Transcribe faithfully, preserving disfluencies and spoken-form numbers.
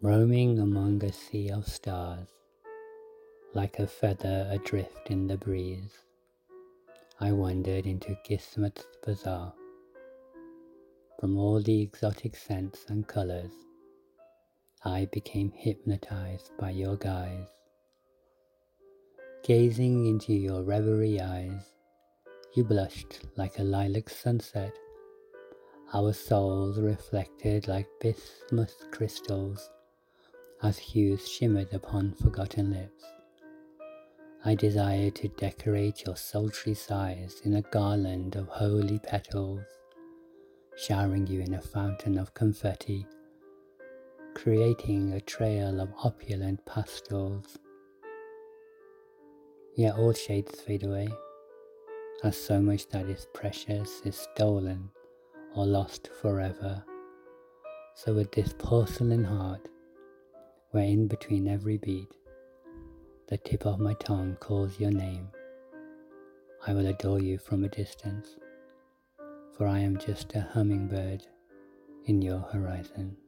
Roaming among a sea of stars, like a feather adrift in the breeze, I wandered into Kismet's bazaar. From all the exotic scents and colors, I became hypnotized by your guise. Gazing into your reverie eyes, you blushed like a lilac sunset. Our souls reflected like bismuth crystals as hues shimmered upon forgotten lips. I desired to decorate your sultry sighs in a garland of holy petals, showering you in a fountain of confetti, creating a trail of opulent pastels. Yet all shades fade away, as so much that is precious is stolen or lost forever. So with this porcelain heart, where in between every beat, the tip of my tongue calls your name, I will adore you from a distance, for I am just a hummingbird in your horizon.